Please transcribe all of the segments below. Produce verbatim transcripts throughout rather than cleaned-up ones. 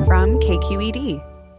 from K Q E D.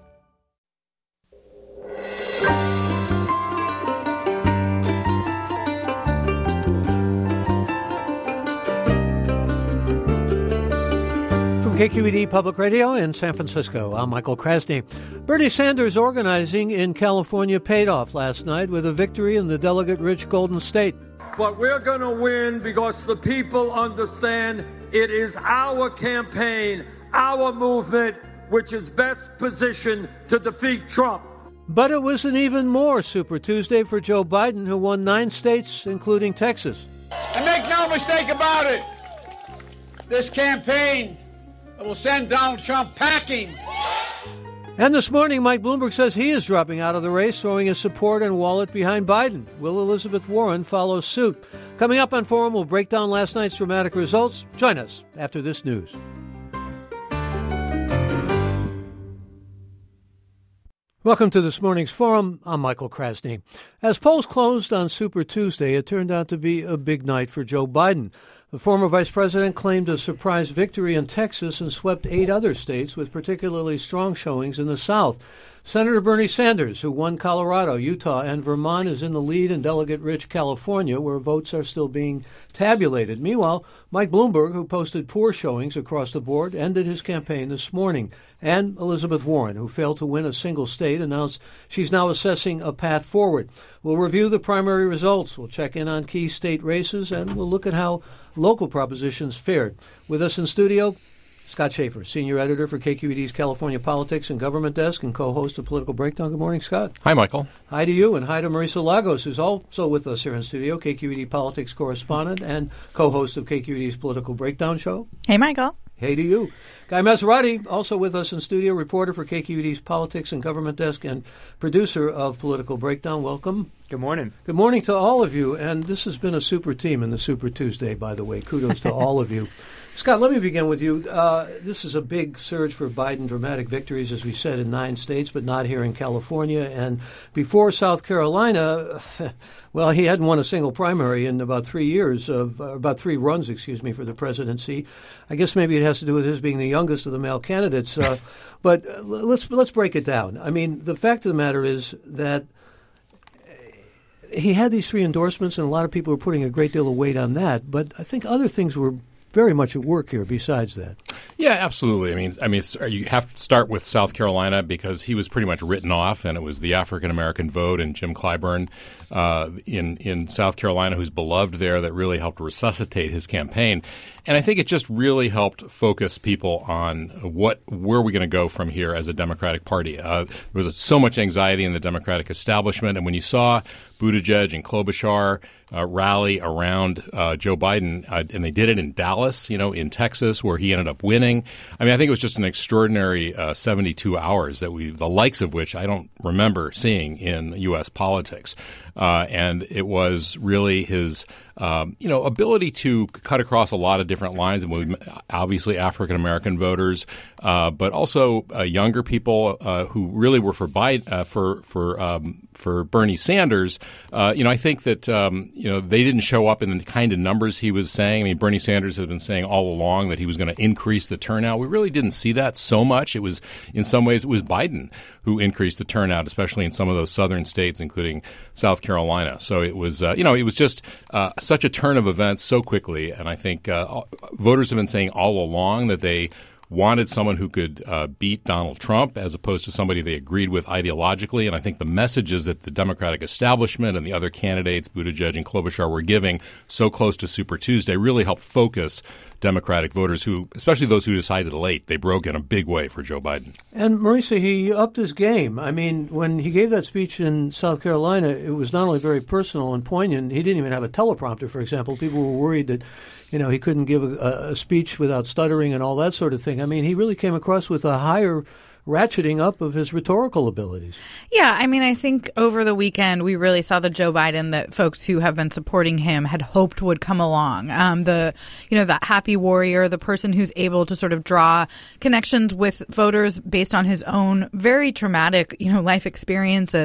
K Q E D Public Radio in San Francisco. I'm Michael Krasny. Bernie Sanders' organizing in California paid off last night with a victory in the delegate-rich Golden State. But we're going to win because the people understand it is our campaign, our movement, which is best positioned to defeat Trump. But it was an even more Super Tuesday for Joe Biden, who won nine states, including Texas. And make no mistake about it, this campaign will send Donald Trump packing. And this morning, Mike Bloomberg says he is dropping out of the race, throwing his support and wallet behind Biden. Will Elizabeth Warren follow suit? Coming up on Forum, we'll break down last night's dramatic results. Join us after this news. Welcome to this morning's Forum. I'm Michael Krasny. As polls closed on Super Tuesday, it turned out to be a big night for Joe Biden. The former vice president claimed a surprise victory in Texas and swept eight other states with particularly strong showings in the South. Senator Bernie Sanders, who won Colorado, Utah, and Vermont, is in the lead in delegate-rich California, where votes are still being tabulated. Meanwhile, Mike Bloomberg, who posted poor showings across the board, ended his campaign this morning. And Elizabeth Warren, who failed to win a single state, announced she's now assessing a path forward. We'll review the primary results. We'll check in on key state races, and we'll look at how local propositions fared. With us in studio, Scott Schaefer, senior editor for K Q E D's California Politics and Government Desk and co-host of Political Breakdown. Good morning, Scott. Hi, Michael. Hi to you, and hi to Marisa Lagos, who's also with us here in studio, K Q E D Politics correspondent and co-host of K Q E D's Political Breakdown show. Hey, Michael. Hey to you. Guy Maserati, also with us in studio, reporter for K Q E D's Politics and Government Desk and producer of Political Breakdown. Welcome. Good morning. Good morning to all of you. And this has been a super team in the Super Tuesday, by the way. Kudos to all of you. Scott, let me begin with you. Uh, this is a big surge for Biden, dramatic victories, as we said, in nine states, but not here in California. And before South Carolina, well, he hadn't won a single primary in about three years, of uh, about three runs, excuse me, for the presidency. I guess maybe it has to do with his being the youngest of the male candidates. Uh, but uh, let's let's break it down. I mean, the fact of the matter is that he had these three endorsements, and a lot of people were putting a great deal of weight on that. But I think other things were very much at work here besides that. Yeah, absolutely. I mean, I mean, you have to start with South Carolina because he was pretty much written off, and it was the African-American vote and Jim Clyburn uh, in, in South Carolina, who's beloved there, that really helped resuscitate his campaign. And I think it just really helped focus people on what where are we going to go from here as a Democratic Party. Uh, there was so much anxiety in the Democratic establishment, and when you saw Buttigieg and Klobuchar uh, rally around uh, Joe Biden, uh, and they did it in Dallas, you know, in Texas, where he ended up winning. I mean, I think it was just an extraordinary uh, seventy-two hours that we, the likes of which I don't remember seeing in U S politics. Uh, and it was really his, um, you know, ability to cut across a lot of different lines, and we, obviously African American voters, uh, but also uh, younger people uh, who really were for Biden, uh, for for um, for Bernie Sanders. Uh, you know, I think that um, you know they didn't show up in the kind of numbers he was saying. I mean, Bernie Sanders has been saying all along that he was going to increase the turnout. We really didn't see that so much. It was, in some ways, it was Biden who increased the turnout, especially in some of those southern states, including South Carolina. So it was, uh, you know, it was just uh, such a turn of events so quickly. And I think uh, voters have been saying all along that they wanted someone who could uh, beat Donald Trump as opposed to somebody they agreed with ideologically. And I think the messages that the Democratic establishment and the other candidates, Buttigieg and Klobuchar, were giving so close to Super Tuesday really helped focus Democratic voters who, especially those who decided late, they broke in a big way for Joe Biden. And Marisa, he upped his game. I mean, when he gave that speech in South Carolina, it was not only very personal and poignant, he didn't even have a teleprompter, for example. People were worried that, you know, he couldn't give a, a speech without stuttering and all that sort of thing. I mean, he really came across with a higher ratcheting up of his rhetorical abilities. Yeah, I mean, I think over the weekend we really saw the Joe Biden that folks who have been supporting him had hoped would come along. Um, the, you know, that happy warrior, the person who's able to sort of draw connections with voters based on his own very traumatic, you know, life experiences.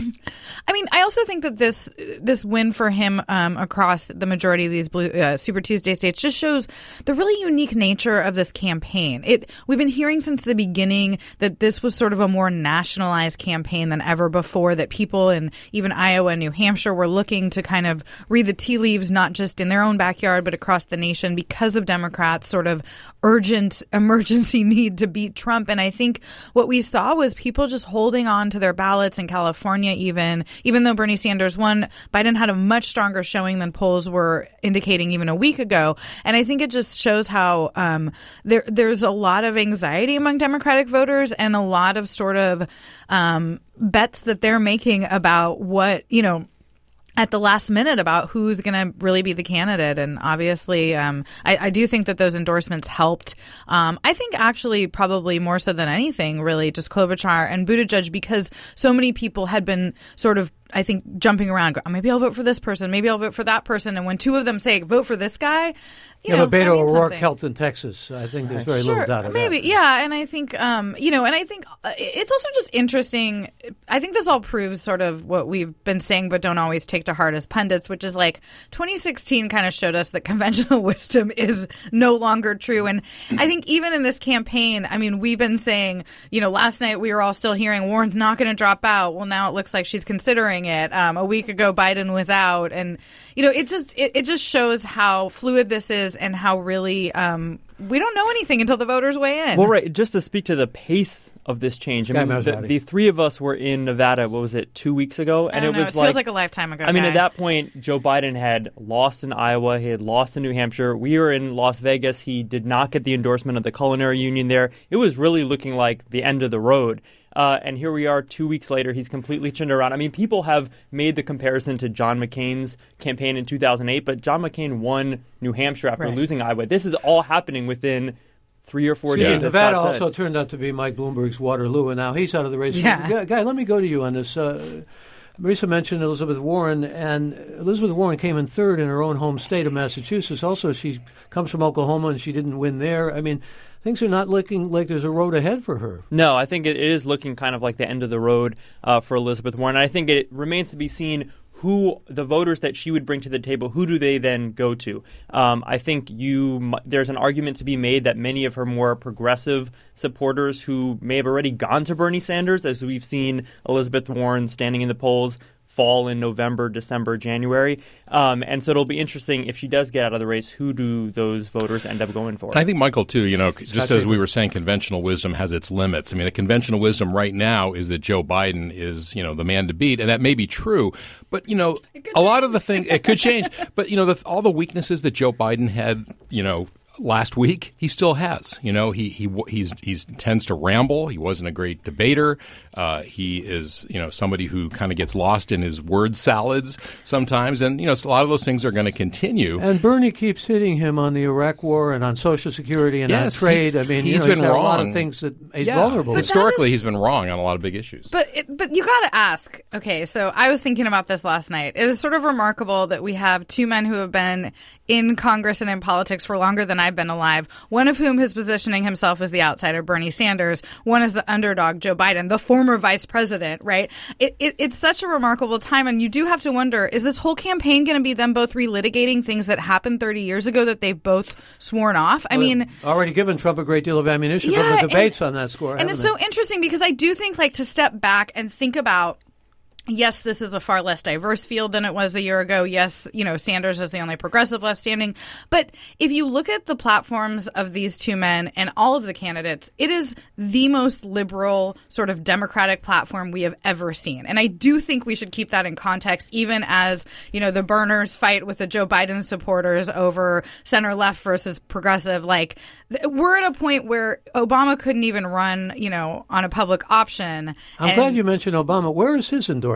I mean, I also think that this this win for him um, across the majority of these blue uh, Super Tuesday states just shows the really unique nature of this campaign. It we've been hearing since the beginning that this was sort of a more nationalized campaign than ever before, that people in even Iowa and New Hampshire were looking to kind of read the tea leaves, not just in their own backyard, but across the nation because of Democrats' sort of urgent emergency need to beat Trump. And I think what we saw was people just holding on to their ballots in California even. Even though Bernie Sanders won, Biden had a much stronger showing than polls were indicating even a week ago. And I think it just shows how um, there there's a lot of anxiety among Democratic voters and a lot of sort of um, bets that they're making about what, you know, at the last minute about who's going to really be the candidate. And obviously, um, I, I do think that those endorsements helped. Um, I think actually probably more so than anything, really, just Klobuchar and Buttigieg, because so many people had been sort of, I think, jumping around. Go, maybe I'll vote for this person. Maybe I'll vote for that person. And when two of them say, vote for this guy, you yeah, know, but Beto O'Rourke something. helped in Texas. I think there's very sure, little doubt of maybe, that. yeah. And I think, um, you know, and I think it's also just interesting. I think this all proves sort of what we've been saying, but don't always take to heart as pundits, which is like twenty sixteen kind of showed us that conventional wisdom is no longer true. And I think even in this campaign, I mean, we've been saying, you know, last night we were all still hearing Warren's not going to drop out. Well, now it looks like she's considering it. Um, a week ago, Biden was out. And, you know, it just it, it just shows how fluid this is and how really um, we don't know anything until the voters weigh in. Well, right. Just to speak to the pace of this change, I mean, the, the three of us were in Nevada, what was it, two weeks ago? And I don't it know, was it like, feels like a lifetime ago. I mean, guy. at that point, Joe Biden had lost in Iowa. He had lost in New Hampshire. We were in Las Vegas. He did not get the endorsement of the culinary union there. It was really looking like the end of the road. Uh, and here we are two weeks later. He's completely turned around. I mean, people have made the comparison to John McCain's campaign in two thousand eight, but John McCain won New Hampshire after right. losing Iowa. This is all happening within three or four yeah. days. Nevada also turned out to be Mike Bloomberg's Waterloo, and now he's out of the race. Yeah. Guy, Guy, let me go to you on this. Uh, Marisa mentioned Elizabeth Warren, and Elizabeth Warren came in third in her own home state of Massachusetts. Also, she comes from Oklahoma, and she didn't win there. I mean, things are not looking like there's a road ahead for her. No, I think it is looking kind of like the end of the road uh, for Elizabeth Warren. And I think it remains to be seen who the voters that she would bring to the table, who do they then go to? Um, I think you there's an argument to be made that many of her more progressive supporters who may have already gone to Bernie Sanders, as we've seen Elizabeth Warren standing in the polls, fall in November, December, January. Um, and so it'll be interesting if she does get out of the race, who do those voters end up going for? I think, Michael, too, you know, just That's as it. we were saying, conventional wisdom has its limits. I mean, the conventional wisdom right now is that Joe Biden is, you know, the man to beat. And that may be true. But, you know, a lot of the things, it could change. But, you know, the, all the weaknesses that Joe Biden had, you know, last week, he still has. You know, he he he's he's tends to ramble. He wasn't a great debater. Uh, he is, you know, somebody who kind of gets lost in his word salads sometimes, and you know, so a lot of those things are going to continue. And Bernie keeps hitting him on the Iraq War and on Social Security and yes, on trade. He, I mean, he's you know, been he's got wrong. a lot of things that he's yeah. vulnerable. But Historically, is, he's been wrong on a lot of big issues. But it, but you got to ask. Okay, so I was thinking about this last night. It is sort of remarkable that we have two men who have been in Congress and in politics for longer than I've been alive. One of whom is positioning himself as the outsider, Bernie Sanders. One is the underdog, Joe Biden, the former vice president, right? It, it, it's such a remarkable time, and you do have to wonder, is this whole campaign going to be them both relitigating things that happened thirty years ago that they've both sworn off? I well, mean... already given Trump a great deal of ammunition yeah, from the debates and, on that score. And it's they? so interesting because I do think, like, to step back and think about, yes, this is a far less diverse field than it was a year ago. Yes, you know, Sanders is the only progressive left standing. But if you look at the platforms of these two men and all of the candidates, it is the most liberal sort of Democratic platform we have ever seen. And I do think we should keep that in context, even as, you know, the burners fight with the Joe Biden supporters over center left versus progressive. Like, we're at a point where Obama couldn't even run, you know, on a public option. I'm and glad you mentioned Obama. Where is his endorsement?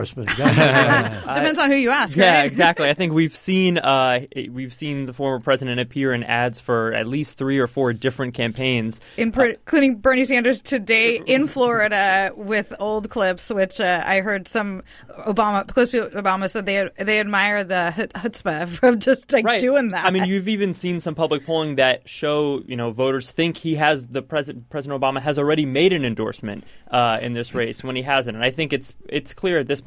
Depends on who you ask. Yeah, right? exactly. I think we've seen uh, we've seen the former president appear in ads for at least three or four different campaigns, In per- including Bernie Sanders today in Florida with old clips, which uh, I heard some Obama close to Obama said they they admire the chut- chutzpah of just like right. doing that. I mean, you've even seen some public polling that show, you know, voters think he has the president President Obama has already made an endorsement uh, in this race when he hasn't, and I think it's it's clear at this point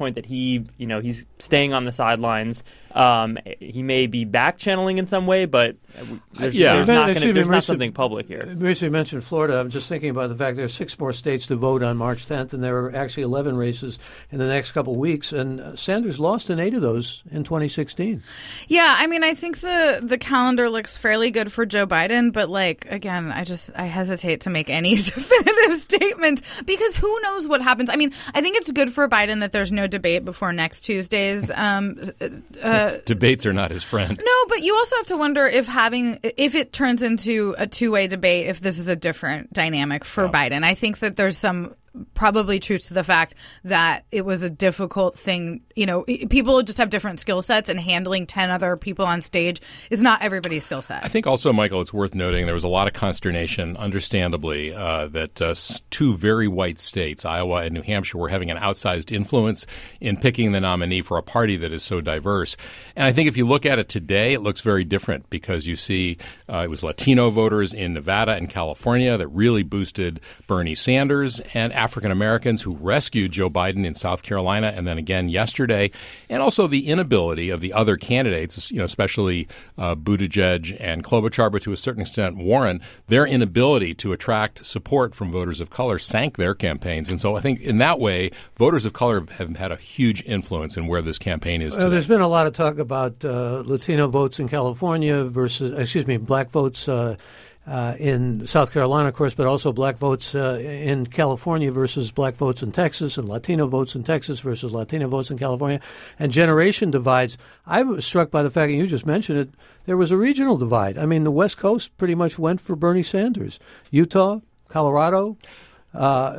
point that he, you know, he's staying on the sidelines. Um, he may be back channeling in some way, but there's, yeah. there's not, gonna, there's Marisa, not something public here. Marisa mentioned Florida. I'm just thinking about the fact there are six more states to vote on March tenth, and there are actually eleven races in the next couple of weeks. And Sanders lost in eight of those in twenty sixteen. Yeah, I mean, I think the the calendar looks fairly good for Joe Biden, but like again, I just I hesitate to make any definitive statements because who knows what happens. I mean, I think it's good for Biden that there's no debate before next Tuesday's. Um, uh, Debates are not his friend. No, but you also have to wonder if having if it turns into a two-way debate, if this is a different dynamic for Oh. Biden. I think that there's some probably truth to the fact that it was a difficult thing. You know, people just have different skill sets, and handling ten other people on stage is not everybody's skill set. I think also, Michael, it's worth noting there was a lot of consternation, understandably, uh, that uh, two very white states, Iowa and New Hampshire, were having an outsized influence in picking the nominee for a party that is so diverse. And I think if you look at it today, it looks very different because you see uh, it was Latino voters in Nevada and California that really boosted Bernie Sanders, and African Americans who rescued Joe Biden in South Carolina and then again yesterday, and also the inability of the other candidates, you know, especially uh, Buttigieg and Klobuchar, but to a certain extent Warren, their inability to attract support from voters of color sank their campaigns. And so I think in that way, voters of color have had a huge influence in where this campaign is today. Uh, there's been a lot of talk about uh, Latino votes in California versus, excuse me, black votes uh, Uh, in South Carolina, of course, but also black votes uh, in California versus black votes in Texas, and Latino votes in Texas versus Latino votes in California, and generation divides. I was struck by the fact, and you just mentioned it, there was a regional divide. I mean, the West Coast pretty much went for Bernie Sanders. Utah, Colorado, uh,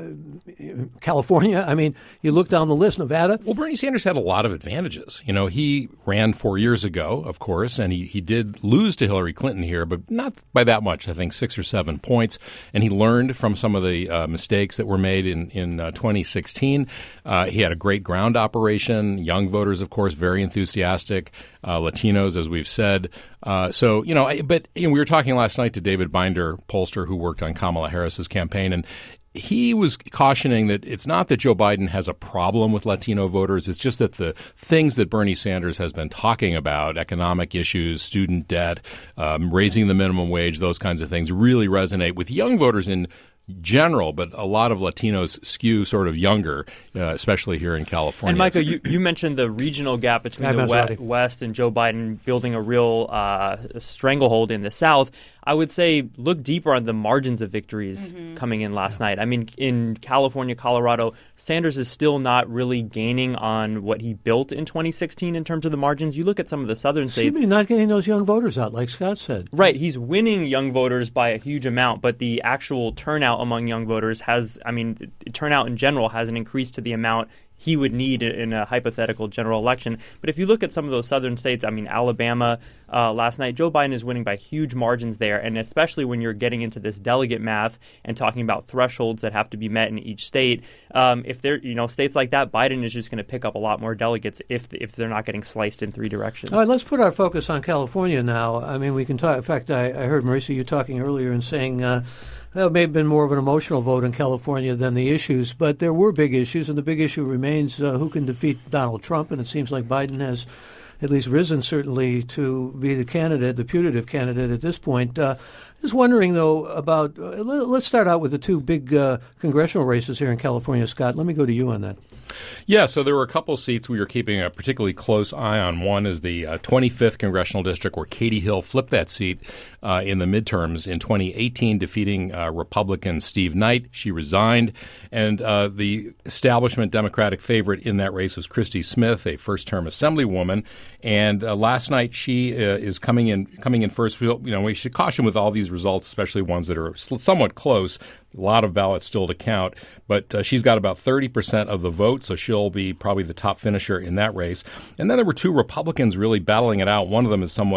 California. I mean, you look down the list, Nevada. Well, Bernie Sanders had a lot of advantages. You know, he ran four years ago, of course, and he, he did lose to Hillary Clinton here, but not by that much, I think six or seven points. And he learned from some of the uh, mistakes that were made in, in uh, twenty sixteen. Uh, he had a great ground operation. Young voters, of course, very enthusiastic. Uh, Latinos, as we've said. Uh, so, you know, I, but you know, we were talking last night to David Binder, pollster who worked on Kamala Harris's campaign, and he was cautioning that it's not that Joe Biden has a problem with Latino voters. It's just that the things that Bernie Sanders has been talking about, economic issues, student debt, um, raising the minimum wage, those kinds of things really resonate with young voters in general, but a lot of Latinos skew sort of younger, uh, especially here in California. And Michael, you, you mentioned the regional gap between the we- West and Joe Biden building a real uh, stranglehold in the South. I would say look deeper on the margins of victories mm-hmm. coming in last yeah. night. I mean, in California, Colorado, Sanders is still not really gaining on what he built in twenty sixteen in terms of the margins. You look at some of the southern states. Excuse me, not getting those young voters out, like Scott said. Right. He's winning young voters by a huge amount, but the actual turnout among young voters has, I mean, turnout in general hasn't increased to the amount he would need in a hypothetical general election. But if you look at some of those southern states, I mean, Alabama uh, last night, Joe Biden is winning by huge margins there. And especially when you're getting into this delegate math and talking about thresholds that have to be met in each state, um, if they're, you know, states like that, Biden is just going to pick up a lot more delegates if if they're not getting sliced in three directions. All right, let's put our focus on California now. I mean, we can talk. In fact, I, I heard Marisa, you talking earlier and saying, uh, well, it may have been more of an emotional vote in California than the issues, but there were big issues, and the big issue remains uh, who can defeat Donald Trump, and it seems like Biden has at least risen, certainly, to be the candidate, the putative candidate at this point. Uh, just wondering, though, about uh, – let's start out with the two big uh, congressional races here in California. Scott, let me go to you on that. Yeah, so there were a couple seats we were keeping a particularly close eye on. One is the uh, twenty-fifth Congressional District, where Katie Hill flipped that seat uh, in the midterms in twenty eighteen, defeating uh, Republican Steve Knight. She resigned. And uh, the establishment Democratic favorite in that race was Christy Smith, a first-term Assemblywoman. And uh, last night she uh, is coming in coming in first. You know, we should caution with all these results, especially ones that are somewhat close. A lot of ballots still to count, but uh, she's got about thirty percent of the vote, so she'll be probably the top finisher in that race. And then there were two Republicans really battling it out. One of them is somewhat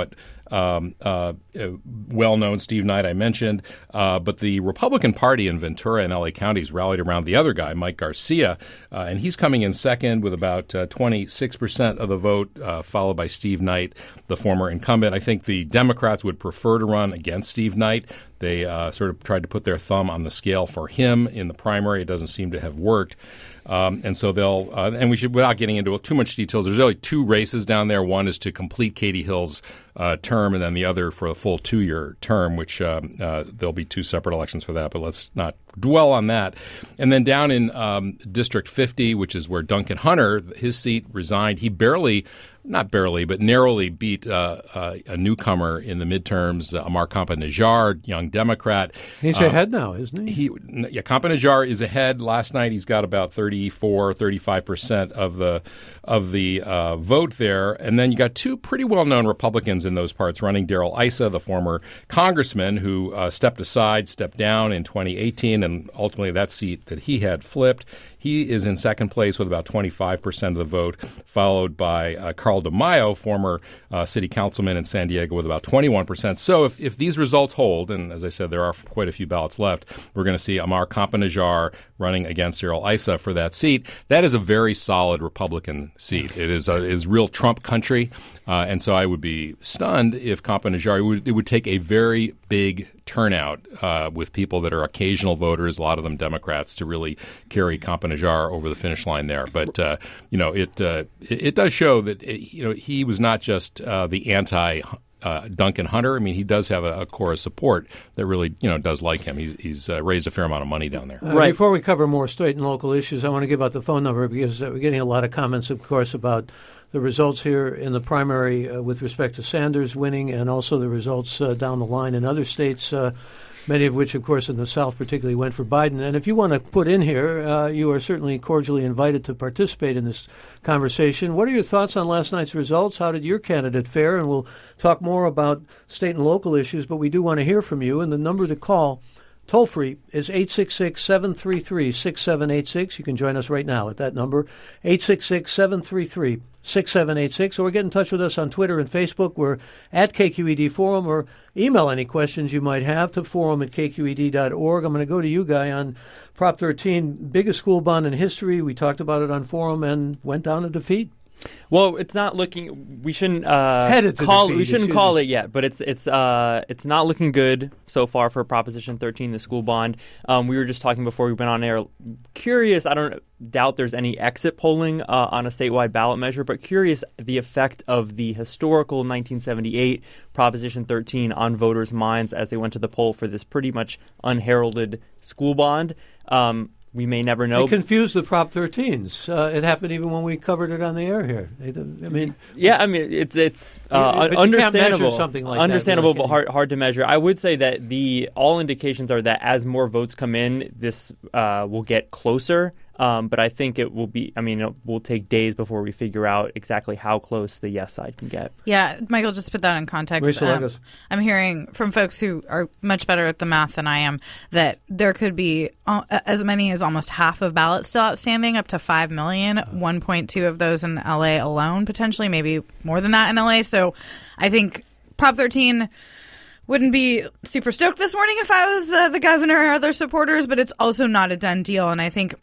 um, uh, uh, well-known Steve Knight I mentioned. Uh, but the Republican Party in Ventura and L A counties rallied around the other guy, Mike Garcia, uh, and he's coming in second with about uh, twenty-six percent of the vote, uh, followed by Steve Knight, the former incumbent. I think the Democrats would prefer to run against Steve Knight. They uh, sort of tried to put their thumb on the scale for him in the primary. It doesn't seem to have worked. Um, and so they'll uh, – and we should – without getting into too much details, there's really two races down there. One is to complete Katie Hill's uh, term, and then the other for a full two-year term, which um, uh, there'll be two separate elections for that. But let's not dwell on that. And then down in um, District fifty, which is where Duncan Hunter, his seat resigned, he barely – not barely, but narrowly beat uh, uh, a newcomer in the midterms, uh, Amar Campa-Najjar, young Democrat. He's uh, ahead now, isn't he? he yeah, Campa-Najjar is ahead. Last night he's got about thirty-four, thirty-five percent of the of the uh, vote there. And then you got two pretty well-known Republicans in those parts running. Darrell Issa, the former congressman who uh, stepped aside, stepped down in twenty eighteen, and ultimately that seat that he had flipped. He is in second place with about twenty-five percent of the vote, followed by uh, Carl DeMaio, former uh, city councilman in San Diego, with about twenty-one percent. So if, if these results hold, and as I said, there are quite a few ballots left, we're going to see Amar Campa-Najjar running against Darrell Issa for that seat. That is a very solid Republican seat. It is, a, it is real Trump country. Uh, and so I would be stunned if Campa-Najjar, it would, it would take a very big turnout uh, with people that are occasional voters, a lot of them Democrats, to really carry Campa-Najjar over the finish line there. But, uh, you know, it, uh, it it does show that, it, you know, he was not just uh, the anti- Uh, Duncan Hunter. I mean, he does have a, a core of support that really, you know, does like him. He's, he's uh, raised a fair amount of money down there. Uh, right. Before we cover more state and local issues, I want to give out the phone number because uh, we're getting a lot of comments, of course, about the results here in the primary uh, with respect to Sanders winning and also the results uh, down the line in other states, uh, many of which, of course, in the South particularly went for Biden. And if you want to put in here, uh, you are certainly cordially invited to participate in this conversation. What are your thoughts on last night's results? How did your candidate fare? And we'll talk more about state and local issues, but we do want to hear from you. And the number to call toll-free is eight six six, seven three three, six seven eight six. You can join us right now at that number, eight six six, seven three three, six seven eight six. Or get in touch with us on Twitter and Facebook. We're at K Q E D Forum, or email any questions you might have to forum at k q e d dot org. I'm going to go to you, Guy, on Prop thirteen, biggest school bond in history. We talked about it on Forum and went down to defeat. Well, it's not looking. We shouldn't uh, Headed to call. defeat, we shouldn't excuse call me. it yet, but it's it's uh it's not looking good so far for Proposition thirteen, the school bond. Um, we were just talking before we went on air. Curious. I don't doubt there's any exit polling uh, on a statewide ballot measure, but curious the effect of the historical nineteen seventy-eight Proposition thirteen on voters' minds as they went to the poll for this pretty much unheralded school bond. Um, We may never know. They confused the Prop thirteens. Uh, it happened even when we covered it on the air here. I mean, yeah, I mean it's it's uh, but you understandable. can't measure something like understandable, that, really, but hard hard to measure. I would say that the all indications are that as more votes come in, this uh, will get closer. Um, but I think it will be, I mean, it will take days before we figure out exactly how close the yes side can get. Yeah, Michael, just put that in context. Um, I'm hearing from folks who are much better at the math than I am that there could be uh, as many as almost half of ballots still outstanding, up to five million, one point two of those in L A alone, potentially, maybe more than that in L A. So I think Prop thirteen wouldn't be super stoked this morning if I was uh, the governor or other supporters, but it's also not a done deal. And I think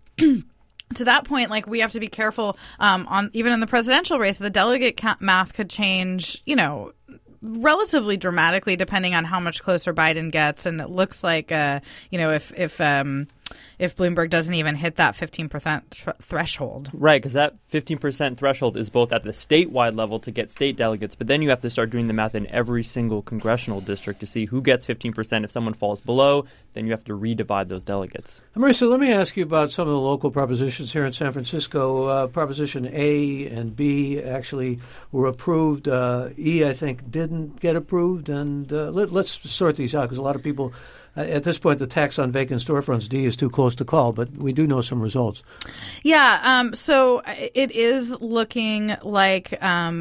to that point, like, we have to be careful um, on even in the presidential race. The delegate ca- math could change, you know, relatively dramatically depending on how much closer Biden gets. And it looks like, uh, you know, if if um, if Bloomberg doesn't even hit that fifteen percent th- threshold. Right, because that fifteen percent threshold is both at the statewide level to get state delegates, but then you have to start doing the math in every single congressional district to see who gets fifteen percent. If someone falls below, then you have to redivide those delegates. Marissa, let me ask you about some of the local propositions here in San Francisco. Uh, Proposition A and B actually were approved. Uh, E, I think, didn't get approved. And uh, let, let's sort these out because a lot of people – at this point, the tax on vacant storefronts, D, is too close to call, but we do know some results. Yeah, um, so it is looking like um,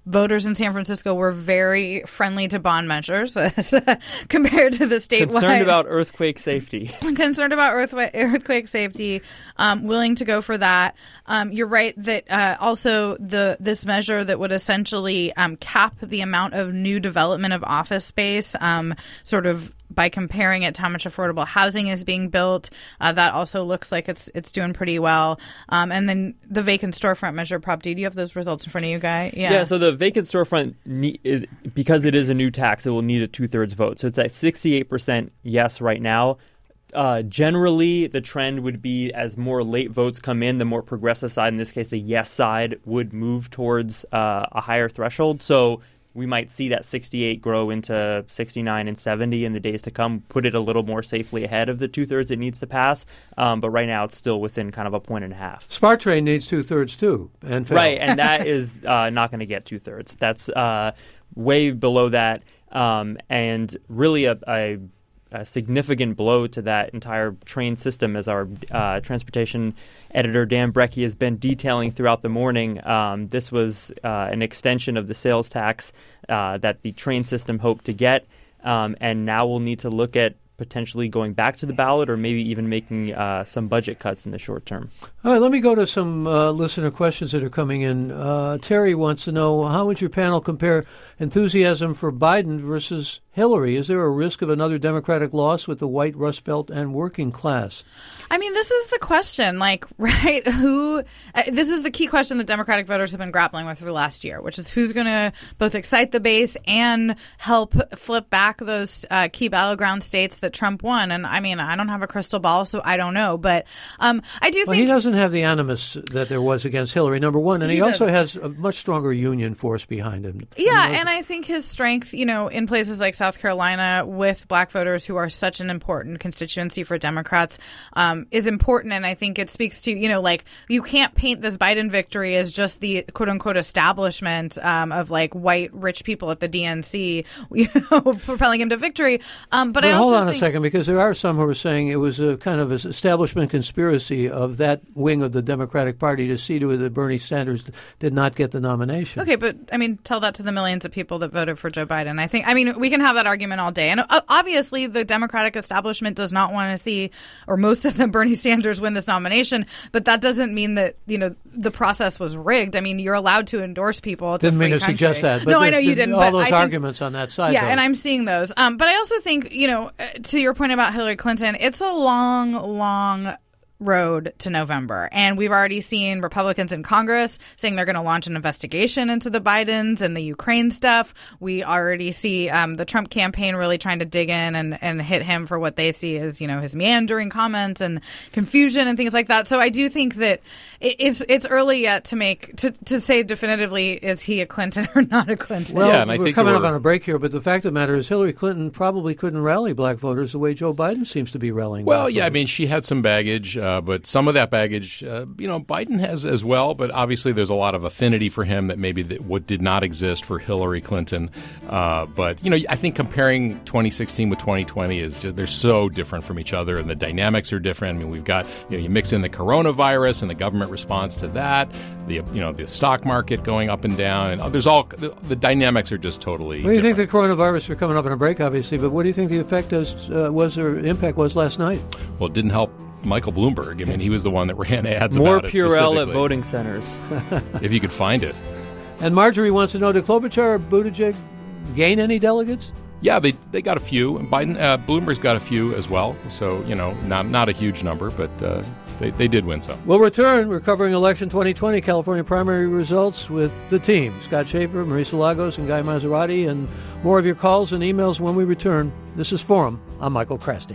voters in San Francisco were very friendly to bond measures compared to the statewide. Concerned about earthquake safety. Concerned about earthquake, earthquake safety, um, willing to go for that. Um, you're right that uh, also the this measure that would essentially um, cap the amount of new development of office space, um, sort of by comparing it to how much affordable housing is being built, uh, that also looks like it's it's doing pretty well. Um, and then the vacant storefront measure, Prop D, do you have those results in front of you, Guy? Yeah. Yeah. So the vacant storefront ne- is because it is a new tax, it will need a two-thirds vote. So it's at sixty-eight percent yes right now. Uh, generally, the trend would be as more late votes come in, the more progressive side, in this case, the yes side, would move towards uh, a higher threshold. So we might see that sixty-eight grow into sixty-nine and seventy in the days to come, put it a little more safely ahead of the two-thirds it needs to pass. Um, but right now it's still within kind of a point and a half. Smart Train needs two-thirds too. And failed. Right, and that is uh, not going to get two-thirds. That's uh, way below that, um, and really a, a, a significant blow to that entire train system, as our uh, transportation editor Dan Brecky has been detailing throughout the morning. Um, this was uh, an extension of the sales tax uh, that the train system hoped to get, um, and now we'll need to look at potentially going back to the ballot or maybe even making uh, some budget cuts in the short term. All right, let me go to some uh, listener questions that are coming in. Uh, Terry wants to know, how would your panel compare enthusiasm for Biden versus Hillary? Is there a risk of another Democratic loss with the white Rust Belt and working class? I mean, this is the question, like, right, who uh, – this is the key question that Democratic voters have been grappling with for the last year, which is who's going to both excite the base and help flip back those uh, key battleground states that Trump won. And, I mean, I don't have a crystal ball, so I don't know. But um, I do well, think – he doesn't have the animus that there was against Hillary, number one, and he, he also has a much stronger union force behind him. Yeah, and I think his strength, you know, in places like South Carolina with black voters who are such an important constituency for Democrats um, is important. And I think it speaks to, you know, like you can't paint this Biden victory as just the quote unquote establishment um, of like white rich people at the D N C, you know, propelling him to victory. Um, but well, I also hold on think- a second, because there are some who are saying it was a kind of an establishment conspiracy of that wing of the Democratic Party to see to it that Bernie Sanders did not get the nomination. Okay, but I mean, tell that to the millions of people that voted for Joe Biden. I think, I mean, we can have that argument all day. And obviously, the Democratic establishment does not want to see, or most of them, Bernie Sanders win this nomination. But that doesn't mean that, you know, the process was rigged. I mean, you're allowed to endorse people. It's didn't a free mean to country. suggest that. But no, I know you didn't. All but those I think, arguments on that side. Yeah, though. and I'm seeing those. Um, but I also think, you know, to your point about Hillary Clinton, it's a long, long road to November. And we've already seen Republicans in Congress saying they're going to launch an investigation into the Bidens and the Ukraine stuff. We already see um, the Trump campaign really trying to dig in and, and hit him for what they see as, you know, his meandering comments and confusion and things like that. So I do think that it, it's it's early yet to make to, to say definitively, is he a Clinton or not a Clinton? Well, yeah, and I we're think coming we're, up on a break here, but the fact of the matter is Hillary Clinton probably couldn't rally black voters the way Joe Biden seems to be rallying. Well, black yeah, voters. I mean, she had some baggage. Uh, but some of that baggage, uh, you know, Biden has as well. But obviously, there's a lot of affinity for him that maybe that what did not exist for Hillary Clinton. Uh, but you know, I think comparing twenty sixteen with twenty twenty is just, they're so different from each other, and the dynamics are different. I mean, we've got you know, you mix in the coronavirus and the government response to that, the you know the stock market going up and down, and there's all the, the dynamics are just totally. What do you different. think the coronavirus? We're coming up on a break, obviously, but what do you think the effect is, uh, was or impact was last night? Well, it didn't help Michael Bloomberg. I mean, he was the one that ran ads More about it Purell at specifically. voting centers. If you could find it. And Marjorie wants to know, did Klobuchar or Buttigieg gain any delegates? Yeah, they they got a few. Biden, uh, Bloomberg's got a few as well. So, you know, not not a huge number, but uh, they, they did win some. We'll return. We're covering election twenty twenty, California primary results with the team. Scott Schaefer, Marisa Lagos, and Guy Maserati. And more of your calls and emails when we return. This is Forum. I'm Michael Krasny.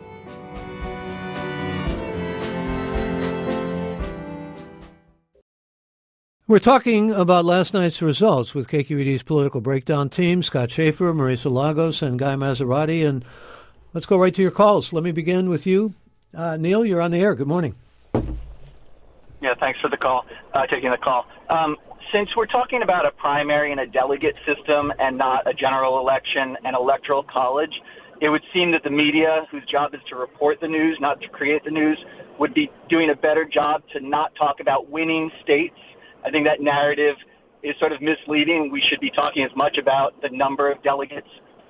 We're talking about last night's results with K Q E D's political breakdown team, Scott Schaefer, Marisa Lagos, and Guy Maserati. And let's go right to your calls. Let me begin with you. Uh, Neil, you're on the air. Good morning. Yeah, thanks for the call, uh, taking the call. Um, since we're talking about a primary and a delegate system and not a general election and electoral college, it would seem that the media, whose job is to report the news, not to create the news, would be doing a better job to not talk about winning states. I think that narrative is sort of misleading. We should be talking as much about the number of delegates,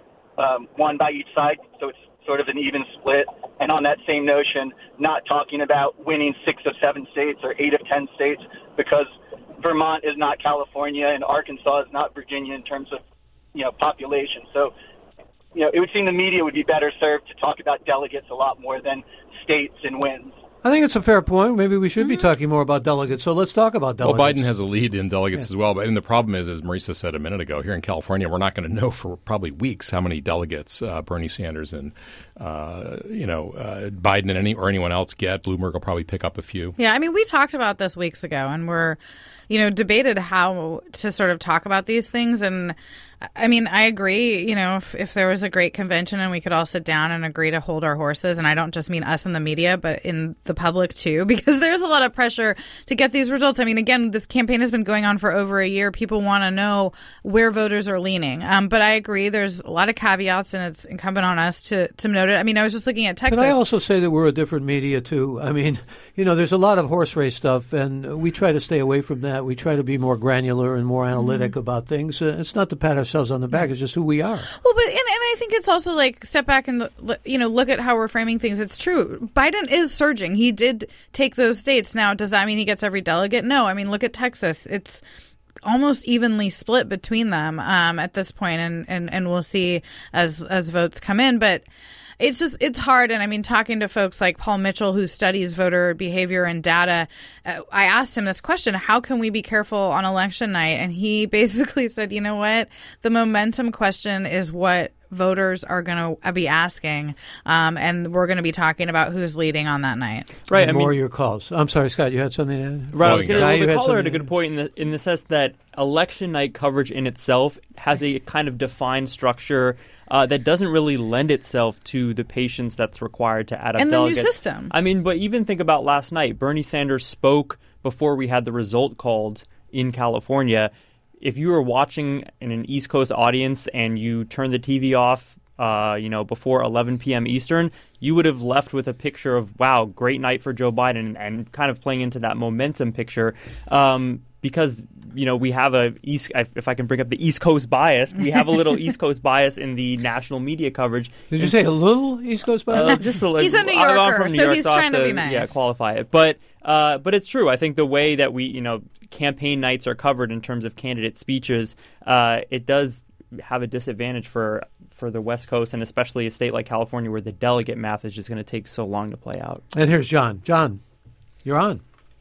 um, one by each side, so it's sort of an even split. And on that same notion, not talking about winning six of seven states or eight of ten states, because Vermont is not California and Arkansas is not Virginia in terms of, you know, population. So, you know, it would seem the media would be better served to talk about delegates a lot more than states and wins. I think it's a fair point. Maybe we should be talking more about delegates. So let's talk about delegates. Well, Biden has a lead in delegates yeah. as well. But and the problem is, as Marisa said a minute ago, here in California, we're not going to know for probably weeks how many delegates uh, Bernie Sanders and uh, you know uh, Biden and any or anyone else get. Bloomberg will probably pick up a few. Yeah, I mean, we talked about this weeks ago, and we're you know debated how to sort of talk about these things. And I mean, I agree. You know, if, if there was a great convention and we could all sit down and agree to hold our horses, and I don't just mean us in the media, but in the public too, because there's a lot of pressure to get these results. I mean, again, this campaign has been going on for over a year. People want to know where voters are leaning. Um, but I agree, there's a lot of caveats, and it's incumbent on us to, to note it. I mean, I was just looking at Texas. Can I also say that we're a different media too? I mean, you know, there's a lot of horse race stuff, and we try to stay away from that. We try to be more granular and more analytic mm-hmm. about things. Uh, it's not to pat ourselves on the back. It's just who we are. Well, but and, and I think it's also like step back and you know look at how we're framing things. It's true. Biden is surging. He did take those states. Now, does that mean he gets every delegate? No. I mean, look at Texas. It's almost evenly split between them um, at this point, and, and, and we'll see as as votes come in. But it's just it's hard. And I mean, talking to folks like Paul Mitchell, who studies voter behavior and data, uh, I asked him this question: how can we be careful on election night? And he basically said, you know what, the momentum question is what voters are going to be asking, um, and we're going to be talking about who's leading on that night. Right. And I more mean, your calls. I'm sorry, Scott, you had something to add? Right. I was going to well, the caller had a good point in the, in the sense that election night coverage in itself has a kind of defined structure uh, that doesn't really lend itself to the patience that's required to add up and delegates. And the new system. I mean, but even think about last night. Bernie Sanders spoke before we had the result called in California. If you were watching in an East Coast audience and you turned the T V off, uh, you know, before eleven p.m. Eastern, you would have left with a picture of, wow, great night for Joe Biden, and kind of playing into that momentum picture. Um, because, you know, we have a East, if I can bring up the East Coast bias, we have a little East Coast bias in the national media coverage. Did you say a little East Coast bias? Uh, just a little. He's a New Yorker, I'm from New so York, he's so trying to, to be nice. Yeah, qualify it. But uh, but it's true. I think the way that we, you know, campaign nights are covered in terms of candidate speeches, uh, it does have a disadvantage for for the West Coast, and especially a state like California where the delegate math is just going to take so long to play out. And here's John. John, you're on.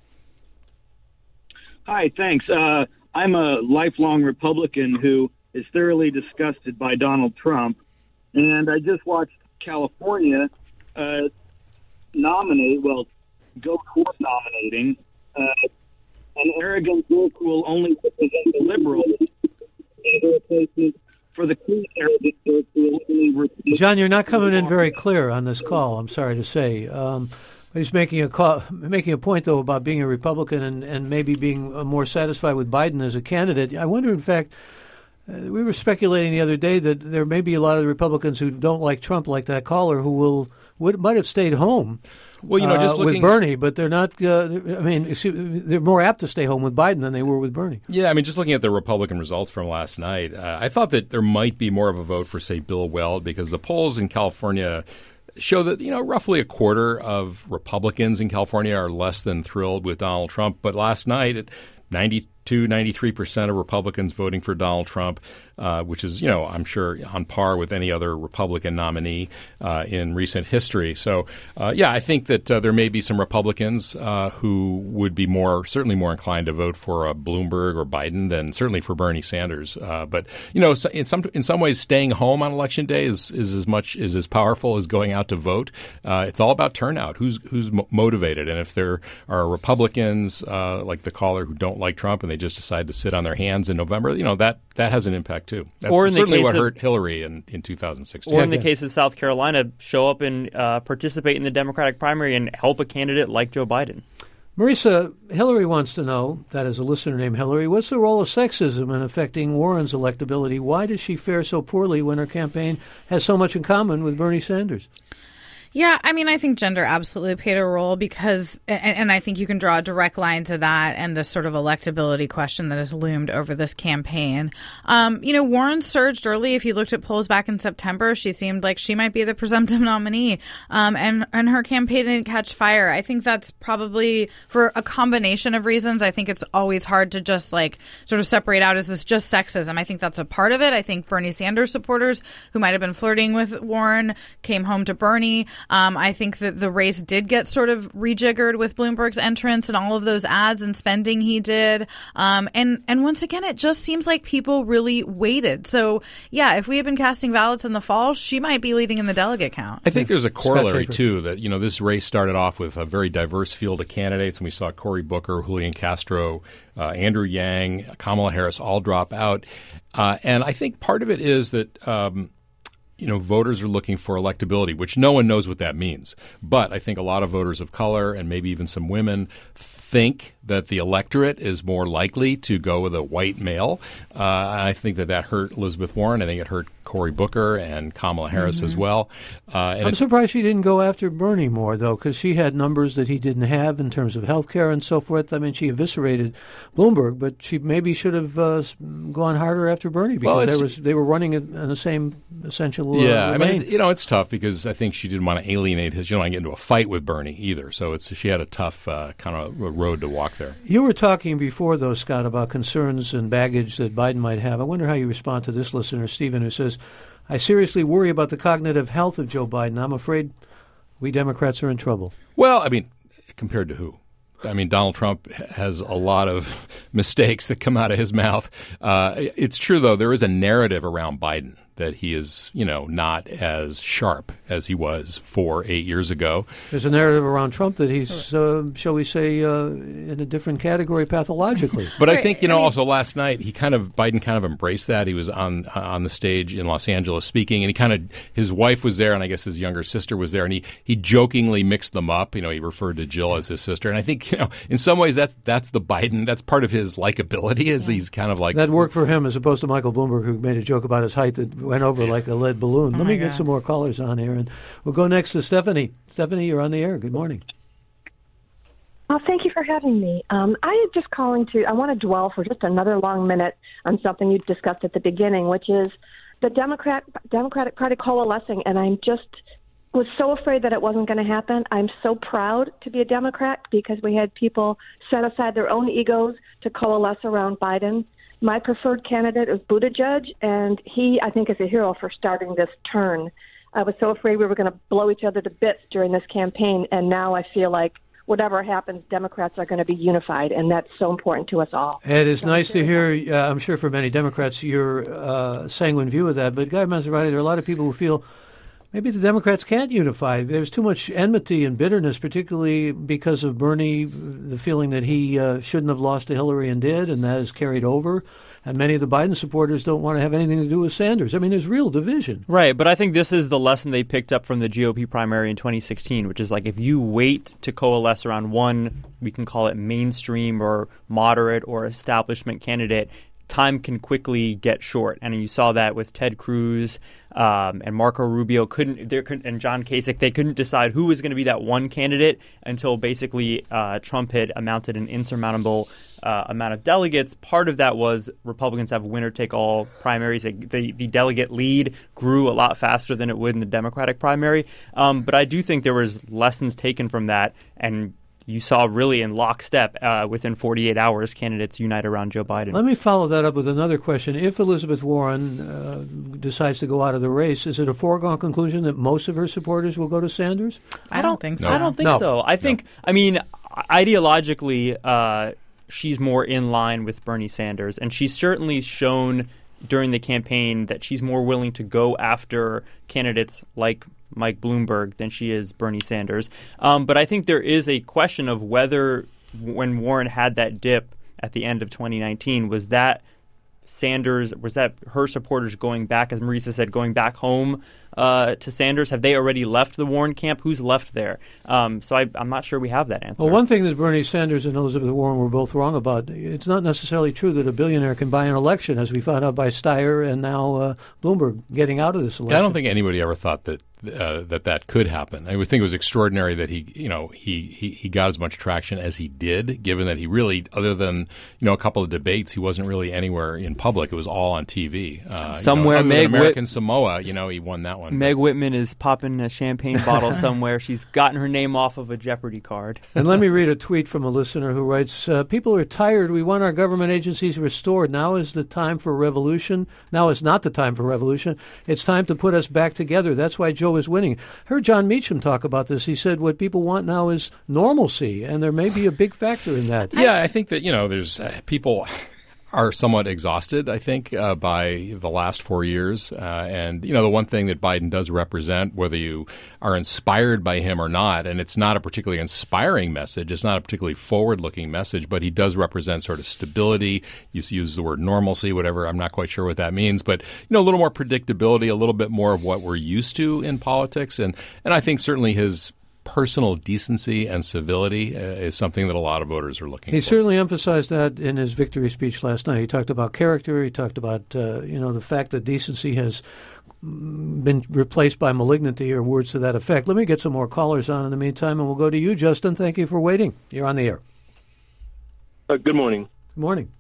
Hi, thanks. Uh, I'm a lifelong Republican who is thoroughly disgusted by Donald Trump, and I just watched California uh, nominate, well, go toward nominating uh, an arrogant group who will only represent the liberals in their replacement for the clean arrogant group who will only represent. John, you're not coming in very clear on this call, I'm sorry to say. Um, he's making a call, making a point, though, about being a Republican and, and maybe being more satisfied with Biden as a candidate. I wonder, in fact, uh, we were speculating the other day that there may be a lot of Republicans who don't like Trump, like that caller, who will would might have stayed home. Well, you know, just uh, looking, with Bernie, but they're not. Uh, I mean, excuse, they're more apt to stay home with Biden than they were with Bernie. Yeah, I mean, just looking at the Republican results from last night, uh, I thought that there might be more of a vote for, say, Bill Weld, because the polls in California show that, you know, roughly a quarter of Republicans in California are less than thrilled with Donald Trump. But last night, it, ninety-two, ninety-three percent of Republicans voting for Donald Trump, uh, which is, you know, I'm sure on par with any other Republican nominee uh, in recent history. So, uh, yeah, I think that uh, there may be some Republicans uh, who would be more, certainly more inclined to vote for uh, Bloomberg or Biden than certainly for Bernie Sanders. Uh, but, you know, in some in some ways, staying home on Election Day is, is as much is as powerful as going out to vote. Uh, it's all about turnout. Who's who's mo- motivated, and if there are Republicans uh, like the caller who don't like Trump and they just decide to sit on their hands in November, you know, that that has an impact too. That's or in certainly the case what of, hurt Hillary in, in two thousand sixteen. Or in the case of South Carolina, show up and uh, participate in the Democratic primary and help a candidate like Joe Biden. Marisa, Hillary wants to know, that is a listener named Hillary, what's the role of sexism in affecting Warren's electability? Why does she fare so poorly when her campaign has so much in common with Bernie Sanders? Yeah, I mean, I think gender absolutely played a role because, and, and I think you can draw a direct line to that and the sort of electability question that has loomed over this campaign. Um, you know, Warren surged early. If you looked at polls back in September, she seemed like she might be the presumptive nominee, um, and, and her campaign didn't catch fire. I think that's probably for a combination of reasons. I think it's always hard to just like sort of separate out, is this just sexism? I think that's a part of it. I think Bernie Sanders supporters who might have been flirting with Warren came home to Bernie. Um, I think that the race did get sort of rejiggered with Bloomberg's entrance and all of those ads and spending he did. Um, and, and once again, it just seems like people really waited. So, yeah, if we had been casting ballots in the fall, she might be leading in the delegate count. I think there's a corollary, too, that, you know, this race started off with a very diverse field of candidates, and we saw Cory Booker, Julian Castro, uh, Andrew Yang, Kamala Harris all drop out. Uh, and I think part of it is that um, – you know, voters are looking for electability, which no one knows what that means. But I think a lot of voters of color and maybe even some women think that the electorate is more likely to go with a white male. Uh, I think that that hurt Elizabeth Warren. I think it hurt Cory Booker and Kamala Harris mm-hmm. as well. Uh, and I'm surprised she didn't go after Bernie more, though, because she had numbers that he didn't have in terms of health care and so forth. I mean, she eviscerated Bloomberg, but she maybe should have uh, gone harder after Bernie because well, there was, they were running in the same essential uh, yeah, lane. I mean, you know, it's tough because I think she didn't want to alienate his. She didn't want to get into a fight with Bernie either. So it's she had a tough uh, kind of road to walk there. You were talking before, though, Scott, about concerns and baggage that Biden might have. I wonder how you respond to this listener, Stephen, who says, I seriously worry about the cognitive health of Joe Biden. I'm afraid we Democrats are in trouble. Well, I mean, compared to who? I mean, Donald Trump has a lot of mistakes that come out of his mouth. Uh, it's true, though, there is a narrative around Biden that he is, you know, not as sharp as he was four, eight years ago. There's a narrative around Trump that he's, uh, shall we say, uh, in a different category pathologically. But I think, you know, also last night, he kind of, Biden kind of embraced that. He was on on the stage in Los Angeles speaking, and he kind of, his wife was there, and I guess his younger sister was there, and he, he jokingly mixed them up. You know, he referred to Jill as his sister. And I think, you know, in some ways, that's that's the Biden, that's part of his likability, is he's kind of like. That worked for him as opposed to Michael Bloomberg, who made a joke about his height that went over like a lead balloon. Oh Let me God. get some more callers on here, and we'll go next to Stephanie. Stephanie, you're on the air. Good morning. Well, thank you for having me. Um, I am just calling to, I want to dwell for just another long minute on something you discussed at the beginning, which is the Democrat Democratic Party coalescing, and I'm just was so afraid that it wasn't going to happen. I'm so proud to be a Democrat because we had people set aside their own egos to coalesce around Biden. My preferred candidate is Buttigieg, and he, I think, is a hero for starting this turn. I was so afraid we were going to blow each other to bits during this campaign, and now I feel like whatever happens, Democrats are going to be unified, and that's so important to us all. It is so nice to hear, uh, I'm sure for many Democrats, your uh, sanguine view of that. But Guy Maserati, there are a lot of people who feel maybe the Democrats can't unify. There's too much enmity and bitterness, particularly because of Bernie, the feeling that he uh, shouldn't have lost to Hillary and did, and that is carried over. And many of the Biden supporters don't want to have anything to do with Sanders. I mean, there's real division. Right, but I think this is the lesson they picked up from the G O P primary in twenty sixteen, which is like if you wait to coalesce around one, we can call it mainstream or moderate or establishment candidate, time can quickly get short. And you saw that with Ted Cruz um, and Marco Rubio couldn't, there couldn't, and John Kasich. They couldn't decide who was going to be that one candidate until basically uh, Trump had amounted an insurmountable uh, amount of delegates. Part of that was Republicans have winner-take-all primaries. The, the delegate lead grew a lot faster than it would in the Democratic primary. Um, but I do think there was lessons taken from that, and you saw really in lockstep uh, within forty-eight hours candidates unite around Joe Biden. Let me follow that up with another question. If Elizabeth Warren uh, decides to go out of the race, is it a foregone conclusion that most of her supporters will go to Sanders? I don't think so. I don't think no. so. I think, no. I mean, ideologically, uh, she's more in line with Bernie Sanders, and she's certainly shown during the campaign that she's more willing to go after candidates like Mike Bloomberg than she is Bernie Sanders. Um, but I think there is a question of whether when Warren had that dip at the end of twenty nineteen, was that Sanders, was that her supporters going back, as Marisa said, going back home uh, to Sanders? Have they already left the Warren camp? Who's left there? Um, so I, I'm not sure we have that answer. Well, one thing that Bernie Sanders and Elizabeth Warren were both wrong about, it's not necessarily true that a billionaire can buy an election, as we found out by Steyer and now uh, Bloomberg getting out of this election. I don't think anybody ever thought that uh, that that could happen. I would think it was extraordinary that he, you know, he, he, he got as much traction as he did, given that he really, other than, you know, a couple of debates, he wasn't really anywhere in public. It was all on T V. Uh, Somewhere, you know, Meg American Whit- Samoa, you know, he won that one. Meg Whitman is popping a champagne bottle somewhere. She's gotten her name off of a Jeopardy card. And let me read a tweet from a listener who writes, uh, people are tired. We want our government agencies restored. Now is the time for revolution. Now is not the time for revolution. It's time to put us back together. That's why Joe is winning. Heard John Meacham talk about this. He said what people want now is normalcy, and there may be a big factor in that. Yeah, I think that, you know, there's uh, people are somewhat exhausted, I think, uh, by the last four years. Uh, and, you know, the one thing that Biden does represent, whether you are inspired by him or not, and it's not a particularly inspiring message, it's not a particularly forward-looking message, but he does represent sort of stability. You use the word normalcy, whatever. I'm not quite sure what that means. But, you know, a little more predictability, a little bit more of what we're used to in politics. And, and I think certainly his personal decency and civility uh, is something that a lot of voters are looking he for. He certainly emphasized that in his victory speech last night. He talked about character. He talked about, uh, you know, the fact that decency has been replaced by malignity or words to that effect. Let me get some more callers on in the meantime, and we'll go to you, Justin. Thank you for waiting. You're on the air. Uh, good morning. Good morning.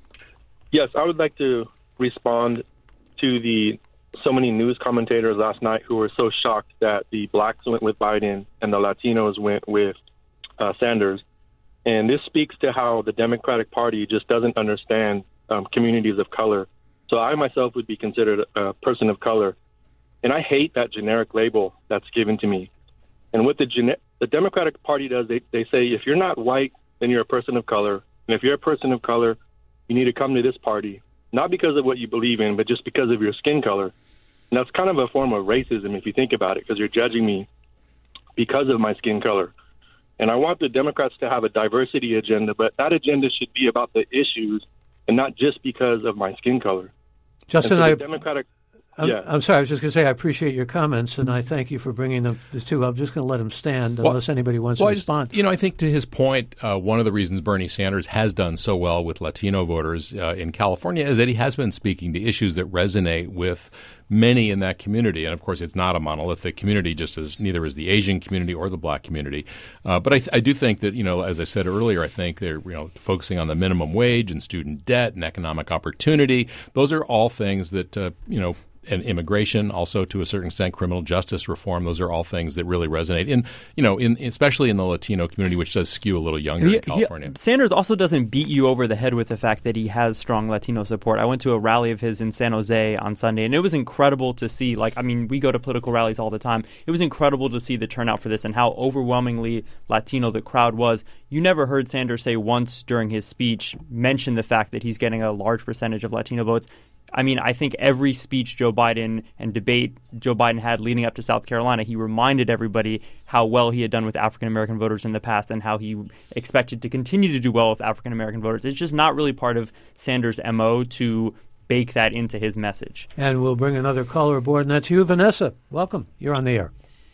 Yes, I would like to respond to the so many news commentators last night who were so shocked that the blacks went with Biden and the Latinos went with uh, Sanders. And this speaks to how the Democratic Party just doesn't understand um, communities of color. So I myself would be considered a person of color. And I hate that generic label that's given to me. And what the, gene- the Democratic Party does, they, they say, if you're not white, then you're a person of color. And if you're a person of color, you need to come to this party, not because of what you believe in, but just because of your skin color. And that's kind of a form of racism if you think about it, because you're judging me because of my skin color. And I want the Democrats to have a diversity agenda, but that agenda should be about the issues and not just because of my skin color. Justin, so I, Democratic, I'm, yeah. I'm sorry. I was just going to say I appreciate your comments, and I thank you for bringing them, the two. I'm just going to let them stand unless well, anybody wants well, to respond. Just, you know, I think to his point, uh, one of the reasons Bernie Sanders has done so well with Latino voters uh, in California is that he has been speaking to issues that resonate with many in that community. And, of course, it's not a monolithic community, just as neither is the Asian community or the black community. Uh, but I, th- I do think that, you know, as I said earlier, I think they're, you know, focusing on the minimum wage and student debt and economic opportunity. Those are all things that, uh, you know, and immigration, also to a certain extent, criminal justice reform. Those are all things that really resonate in, you know, in especially in the Latino community, which does skew a little younger he, in California. He, Sanders also doesn't beat you over the head with the fact that he has strong Latino support. I went to a rally of his in San Jose on Sunday, and it was incredible to see. Like, I mean, we go to political rallies all the time. It was incredible to see the turnout for this and how overwhelmingly Latino the crowd was. You never heard Sanders say once during his speech mention the fact that he's getting a large percentage of Latino votes. I mean, I think every speech Joe Biden and debate Joe Biden had leading up to South Carolina, he reminded everybody how well he had done with African-American voters in the past and how he expected to continue to do well with African-American voters. It's just not really part of Sanders' M O to bake that into his message. And we'll bring another caller aboard, and that's you, Vanessa. Welcome. You're on the air.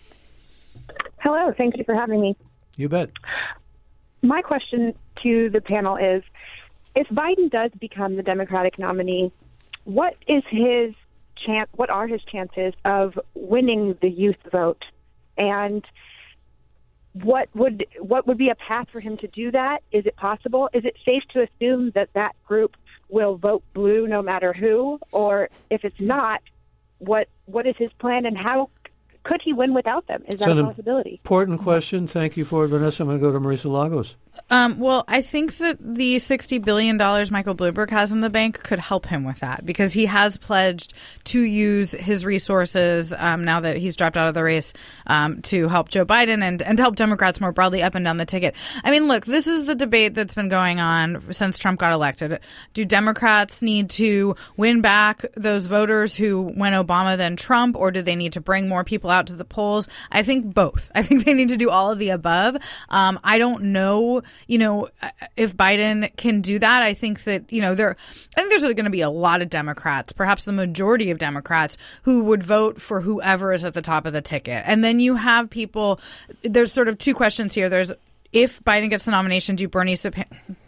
Hello. Thank you for having me. You bet. My question to the panel is, if Biden does become the Democratic nominee, what is his chance? What are his chances of winning the youth vote, and what would what would be a path for him to do that? Is it possible? Is it safe to assume that that group will vote blue no matter who, or if it's not, what what is his plan, and how could he win without them? Is that it's a an possibility? Important question. Thank you for it, Vanessa. I'm going to go to Marisa Lagos. Um, well, I think that the sixty billion dollars Michael Bloomberg has in the bank could help him with that, because he has pledged to use his resources um, now that he's dropped out of the race um, to help Joe Biden and, and to help Democrats more broadly up and down the ticket. I mean, look, this is the debate that's been going on since Trump got elected. Do Democrats need to win back those voters who went Obama then Trump, or do they need to bring more people out to the polls? I think both. I think they need to do all of the above. Um, I don't know, you know, if Biden can do that. I think that, you know, there, I think there's going to be a lot of Democrats, perhaps the majority of Democrats, who would vote for whoever is at the top of the ticket. And then you have people, there's sort of two questions here. There's, if Biden gets the nomination, do Bernie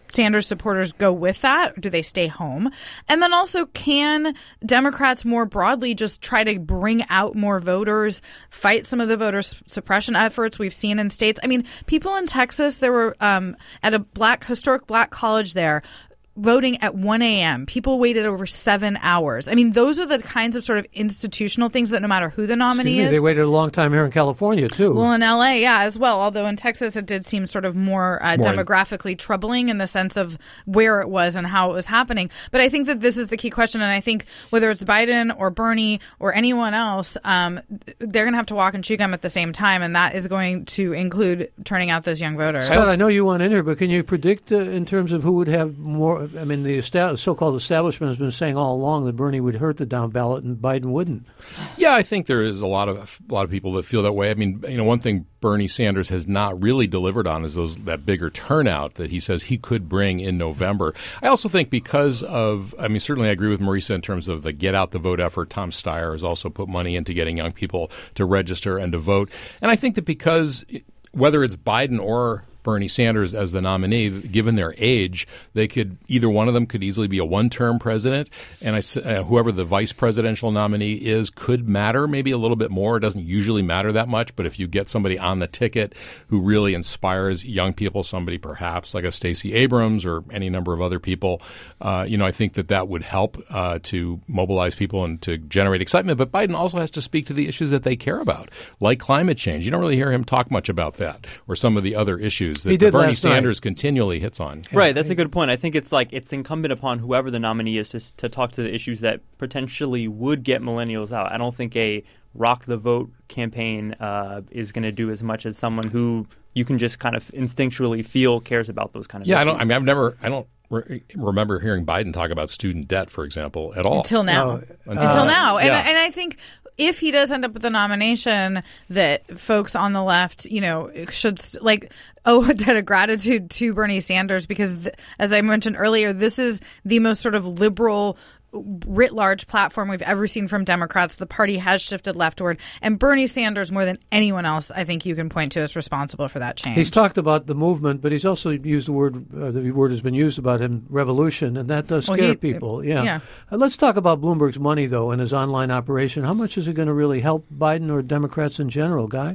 Sanders supporters go with that, or do they stay home? And then also, can Democrats more broadly just try to bring out more voters, fight some of the voter suppression efforts we've seen in states? I mean, people in Texas, there were um, at a black historic black college there, voting at one a.m. People waited over seven hours. I mean, those are the kinds of sort of institutional things that no matter who the nominee Excuse me, is. they waited a long time here in California, too. Well, in L A, yeah, as well. Although in Texas, it did seem sort of more, uh, more demographically in- troubling in the sense of where it was and how it was happening. But I think that this is the key question. And I think whether it's Biden or Bernie or anyone else, um, they're going to have to walk and chew gum at the same time. And that is going to include turning out those young voters. Scott, I know you want in here, but can you predict uh, in terms of who would have more? I mean, the esta- so-called establishment has been saying all along that Bernie would hurt the down ballot and Biden wouldn't. Yeah, I think there is a lot of a lot of people that feel that way. I mean, you know, one thing Bernie Sanders has not really delivered on is those that bigger turnout that he says he could bring in November. I also think because of, I mean, certainly I agree with Marisa in terms of the get out the vote effort. Tom Steyer has also put money into getting young people to register and to vote. And I think that because whether it's Biden or Bernie Sanders as the nominee, given their age, they could either one of them could easily be a one-term president, and I, uh, whoever the vice presidential nominee is could matter maybe a little bit more. It doesn't usually matter that much, but if you get somebody on the ticket who really inspires young people, somebody perhaps like a Stacey Abrams or any number of other people, uh, you know, I think that that would help uh, to mobilize people and to generate excitement. But Biden also has to speak to the issues that they care about, like climate change. You don't really hear him talk much about that or some of the other issues that Bernie Sanders night. continually hits on. Right, that's a good point. I think it's like it's incumbent upon whoever the nominee is to, to talk to the issues that potentially would get millennials out. I don't think a rock the vote campaign uh, is going to do as much as someone who you can just kind of instinctually feel cares about those kind of yeah, issues. Yeah, I don't. I mean, I've never. I don't. Re- remember hearing Biden talk about student debt, for example, at all. Until now. No. Until, Until now. And, yeah. I, and I think if he does end up with the nomination, that folks on the left, you know, should, like, owe a debt of gratitude to Bernie Sanders because, th- as I mentioned earlier, this is the most sort of liberal writ large platform we've ever seen from Democrats. The party has shifted leftward, and Bernie Sanders, more than anyone else, I think you can point to as responsible for that change. He's talked about the movement, but he's also used the word, uh, the word has been used about him, revolution, and that does scare well, he, people. Yeah. yeah. Uh, let's talk about Bloomberg's money, though, and his online operation. How much is it going to really help Biden or Democrats in general, Guy?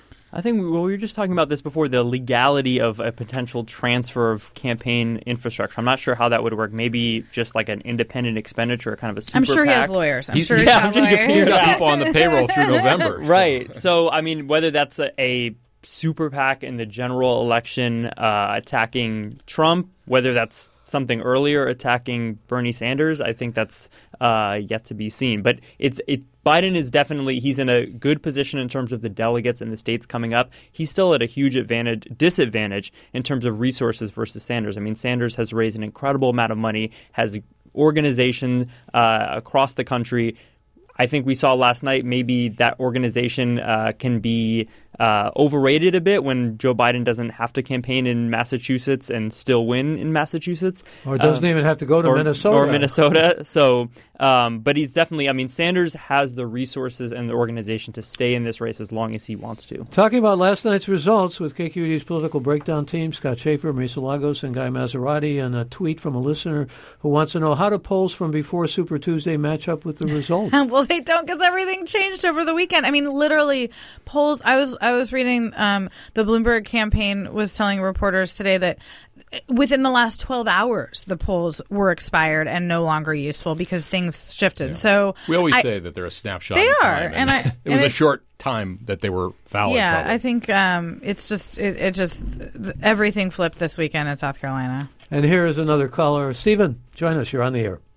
I think we, well, we were just talking about this before, the legality of a potential transfer of campaign infrastructure. I'm not sure how that would work. Maybe just like an independent expenditure, kind of a super I'm sure PAC. he has lawyers. I'm he's, sure he's yeah, got lawyers. He's got people on the payroll through November. So. Right. So, I mean, whether that's a, a super PAC in the general election uh, attacking Trump, whether that's something earlier attacking Bernie Sanders, I think that's uh, yet to be seen. But it's it's Biden is definitely, he's in a good position in terms of the delegates in the states coming up. He's still at a huge advantage, disadvantage in terms of resources versus Sanders. I mean, Sanders has raised an incredible amount of money, has organization uh, across the country. I think we saw last night maybe that organization uh, can be uh, overrated a bit when Joe Biden doesn't have to campaign in Massachusetts and still win in Massachusetts. Or doesn't um, even have to go to or, Minnesota. Or Minnesota. So, um, but he's definitely, I mean, Sanders has the resources and the organization to stay in this race as long as he wants to. Talking about last night's results with K Q E D's political breakdown team, Scott Schaefer, Marisa Lagos, and Guy Maserati, and a tweet from a listener who wants to know how do polls from before Super Tuesday match up with the results? Well, they don't because everything changed over the weekend. I mean, literally, polls. I was I was reading um, the Bloomberg campaign was telling reporters today that within the last twelve hours, the polls were expired and no longer useful because things shifted. Yeah. So we always I, say that they're a snapshot. They in are, time, and, and I, it and was I, a short time that they were valid. Yeah, probably. I think um, it's just it, it just everything flipped this weekend in South Carolina. And here is another caller, Stephen. Join us. You're on the air.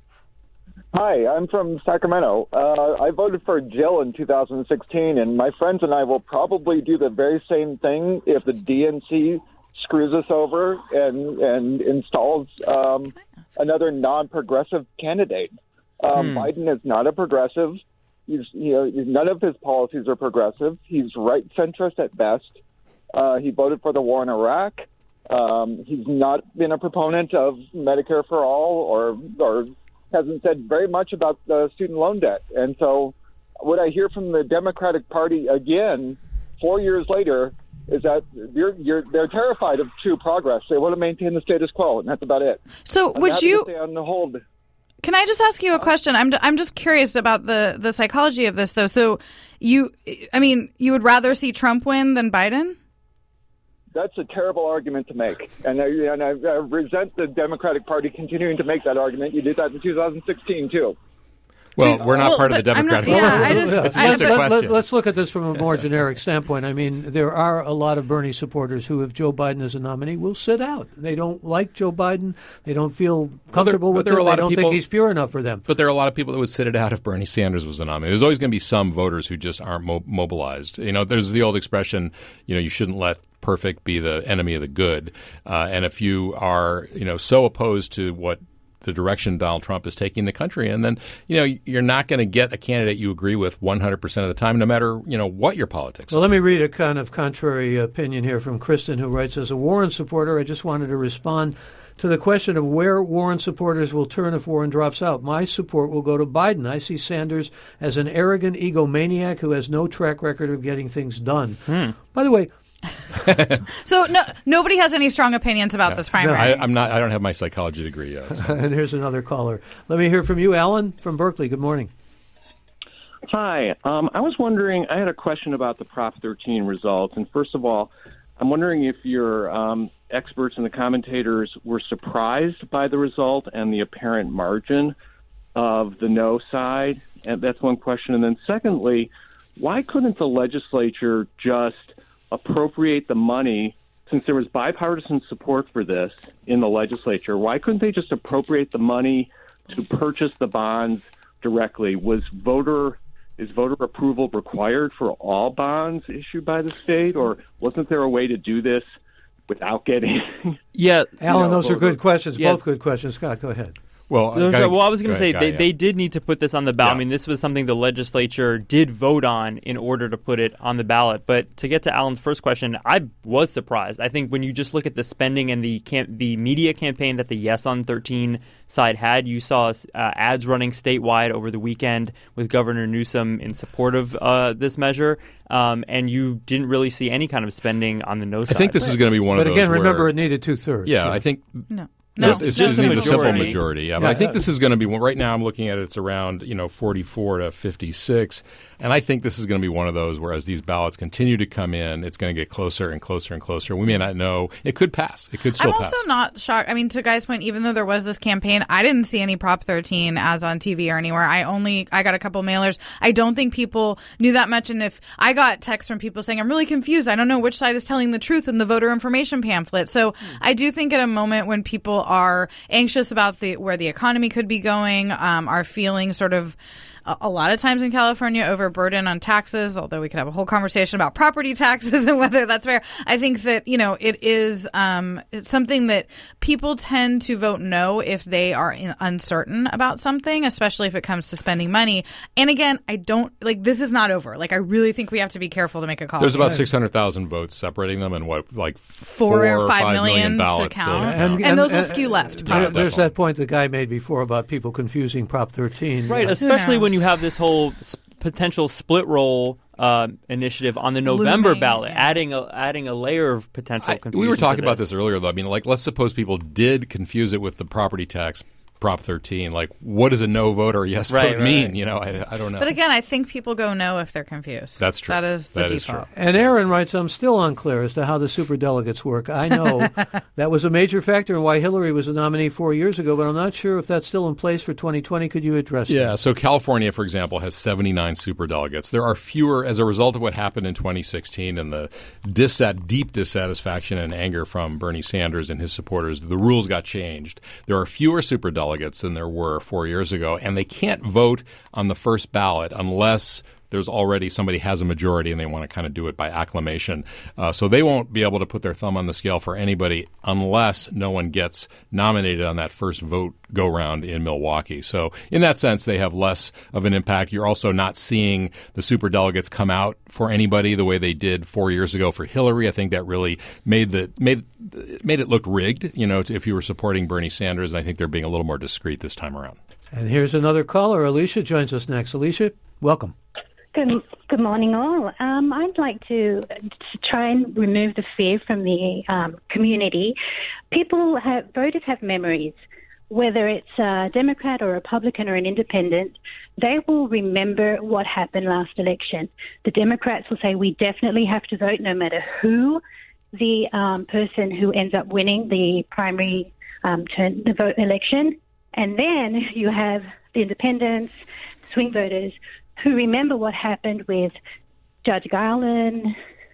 Hi, I'm from Sacramento. Uh, I voted for Jill in two thousand sixteen, and my friends and I will probably do the very same thing if the D N C screws us over and and installs um, another non-progressive candidate. Um, hmm. Biden is not a progressive. He's, you know, none of his policies are progressive. He's right centrist at best. Uh, he voted for the war in Iraq. Um, he's not been a proponent of Medicare for all, or or hasn't said very much about the student loan debt. And so what I hear from the Democratic Party again, four years later, is that you're, you're, they're terrified of true progress. They want to maintain the status quo, and that's about it. So I'm would happy you... to stay on the hold. Can I just ask you a question? I'm I'm just curious about the, the psychology of this, though. So you, I mean, you would rather see Trump win than Biden? That's a terrible argument to make, and I, and I, I resent the Democratic Party continuing to make that argument. You did that in two thousand sixteen, too. Well, we're not well, part of the Democratic not, Party. Yeah, I just, it's I, just a but, question. Let, let's look at this from a more generic standpoint. I mean, there are a lot of Bernie supporters who, if Joe Biden is a nominee, will sit out. They don't like Joe Biden. They don't feel comfortable well, there, with him. They don't people, think he's pure enough for them. But there are a lot of people that would sit it out if Bernie Sanders was the nominee. There's always going to be some voters who just aren't mo- mobilized. You know, there's the old expression, you know, you shouldn't let perfect be the enemy of the good. Uh, and if you are, you know, so opposed to what the direction Donald Trump is taking the country, and then, you know, you're not going to get a candidate you agree with one hundred percent of the time, no matter, you know, what your politics Well, are. let me read a kind of contrary opinion here from Kristen, who writes, as a Warren supporter, I just wanted to respond to the question of where Warren supporters will turn if Warren drops out. My support will go to Biden. I see Sanders as an arrogant egomaniac who has no track record of getting things done. Hmm. By the way, so no, nobody has any strong opinions about Yeah. this primary. I, I'm not. I don't have my psychology degree yet. So. and here's another caller. Let me hear from you, Alan from Berkeley. Good morning. Hi. Um, I was wondering, I had a question about the Prop thirteen results. And first of all, I'm wondering if your um, experts and the commentators were surprised by the result and the apparent margin of the no side. And that's one question. And then secondly, why couldn't the legislature just appropriate the money, since there was bipartisan support for this in the legislature? Why couldn't they just appropriate the money to purchase the bonds directly? Was voter is voter approval required for all bonds issued by the state, or wasn't there a way to do this without getting? Yeah, Alan, you know, those are good questions. Yeah. Both good questions. Scott, go ahead. Well, Those gotta, are, well, I was going to say ahead, they, Guy, they yeah. did need to put this on the ballot. Yeah. I mean, this was something the legislature did vote on in order to put it on the ballot. But to get to Alan's first question, I was surprised. I think when you just look at the spending and the camp, the media campaign that the Yes on thirteen side had, you saw uh, ads running statewide over the weekend with Governor Newsom in support of uh, this measure. Um, and you didn't really see any kind of spending on the no side. I think this is going to be one but of those. But again, where, remember, it needed two thirds. Yeah, so. I think. no. No, No, it's just just a a simple majority. majority. Yeah, but Yeah, I think uh, this is going to be right now. I'm looking at it; it's around you know forty-four to fifty-six, and I think this is going to be one of those where, as these ballots continue to come in, it's going to get closer and closer and closer. We may not know; it could pass. It could still I'm pass. also not shocked. I mean, to Guy's point, even though there was this campaign, I didn't see any Prop thirteen ads on T V or anywhere. I only I got a couple mailers. I don't think people knew that much. And if I got texts from people saying, "I'm really confused. I don't know which side is telling the truth in the voter information pamphlet." So I do think at a moment when people are anxious about the where the economy could be going, um, are feeling sort of a, a lot of times in California overburdened on taxes, although we could have a whole conversation about property taxes and whether that's fair. I think that, you know, it is um, it's something that people tend to vote no if they are in, uncertain about something, especially if it comes to spending money. And again, I don't like this is not over. Like, I really think we have to be careful to make a call. There's about six hundred thousand votes separating them, and what like Four four, or five five million million to ballots still to count. count. And those will skew left, there- probably. there's definitely. that point the guy made before about people confusing Prop thirteen. Right, Uh, especially when knows? you have this whole s- potential split roll uh, initiative on the November Looming, ballot, yeah. adding a, adding a layer of potential I- confusion. we were to talking about this. this earlier, though. I mean, like, let's suppose people did confuse it with the property tax Prop thirteen. Like, what does a no vote or a yes Right, vote right, mean? right. You know, I, I don't know. But again, I think people go no if they're confused. That's true. That is the That is default. true. And Aaron writes, I'm still unclear as to how the superdelegates work. I know that was a major factor in why Hillary was a nominee four years ago, but I'm not sure if that's still in place for twenty twenty. Could you address Yeah, that? so California, for example, has seventy-nine superdelegates. There are fewer as a result of what happened in twenty sixteen and the dissat- deep dissatisfaction and anger from Bernie Sanders and his supporters. The rules got changed. There are fewer superdelegates than there were four years ago, and they can't vote on the first ballot unless there's already somebody has a majority and they want to kind of do it by acclamation. Uh, so they won't be able to put their thumb on the scale for anybody unless no one gets nominated on that first vote go round in Milwaukee. So in that sense, they have less of an impact. You're also not seeing the superdelegates come out for anybody the way they did four years ago for Hillary. I think that really made the made made it look rigged, you know, if you were supporting Bernie Sanders. And I think they're being a little more discreet this time around. And here's another caller. Alicia joins us next. Alicia, welcome. Good, good morning, all. Um, I'd like to, to try and remove the fear from the um, community. People have, voters have memories. Whether it's a Democrat or Republican or an independent, they will remember what happened last election. The Democrats will say we definitely have to vote no matter who the um, person who ends up winning the primary um, turn, the vote election. And then you have the independents, swing voters, who remember what happened with Judge Garland,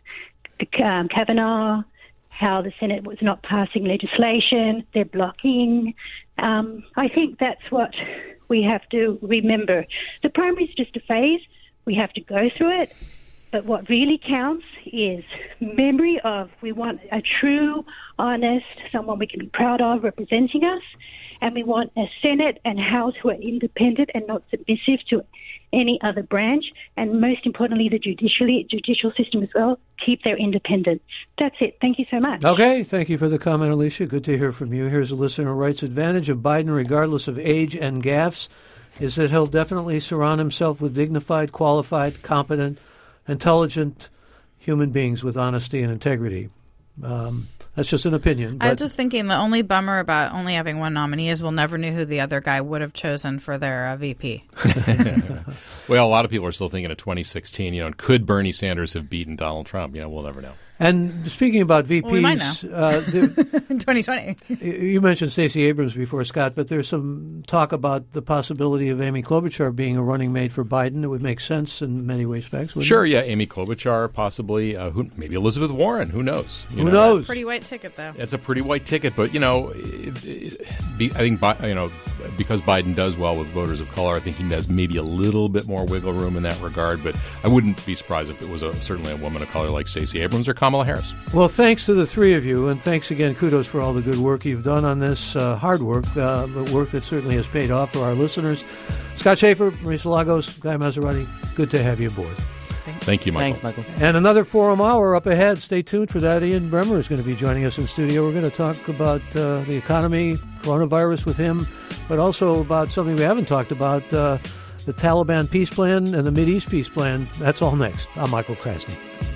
um, Kavanaugh, how the Senate was not passing legislation, they're blocking. Um, I think that's what we have to remember. The primary is just a phase. We have to go through it. But what really counts is memory of we want a true, honest, someone we can be proud of representing us. And we want a Senate and House who are independent and not submissive to any other branch. And most importantly, the judicially, judicial system as well, keep their independence. That's it. Thank you so much. Okay. Thank you for the comment, Alicia. Good to hear from you. Here's a listener who writes, advantage of Biden, regardless of age and gaffes, is that he'll definitely surround himself with dignified, qualified, competent, intelligent human beings with honesty and integrity. Um, that's just an opinion. I was just thinking the only bummer about only having one nominee is we'll never know who the other guy would have chosen for their uh, V P. Well, a lot of people are still thinking of twenty sixteen. You know, could Bernie Sanders have beaten Donald Trump? You know, we'll never know. And speaking about V Ps, well, we might know. Uh, there, in twenty twenty. You mentioned Stacey Abrams before, Scott, but there's some talk about the possibility of Amy Klobuchar being a running mate for Biden. It would make sense in many respects. Sure, it? yeah, Amy Klobuchar, possibly. Uh, who, maybe Elizabeth Warren. Who knows? You who know? knows? Pretty white ticket, though. It's a pretty white ticket, but you know, it, it, be, I think you know because Biden does well with voters of color, I think he has maybe a little bit more wiggle room in that regard. But I wouldn't be surprised if it was a, certainly a woman of color like Stacey Abrams or Kamala Harris. Well, thanks to the three of you, and thanks again, kudos for all the good work you've done on this, uh, hard work, uh, but work that certainly has paid off for our listeners. Scott Schaefer, Marisa Lagos, Guy Maserati, good to have you aboard. Thanks. Thank you, Michael. Thanks, Michael. And another Forum Hour up ahead. Stay tuned for that. Ian Bremmer is going to be joining us in studio. We're going to talk about uh, the economy, coronavirus with him, but also about something we haven't talked about, uh, the Taliban peace plan and the Mideast peace plan. That's all next. I'm Michael Krasny.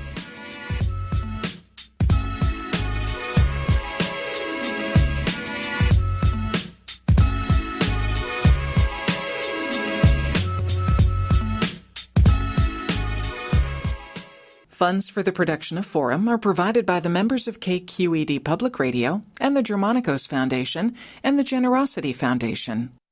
Funds for the production of Forum are provided by the members of K Q E D Public Radio and the Germanicos Foundation and the Generosity Foundation.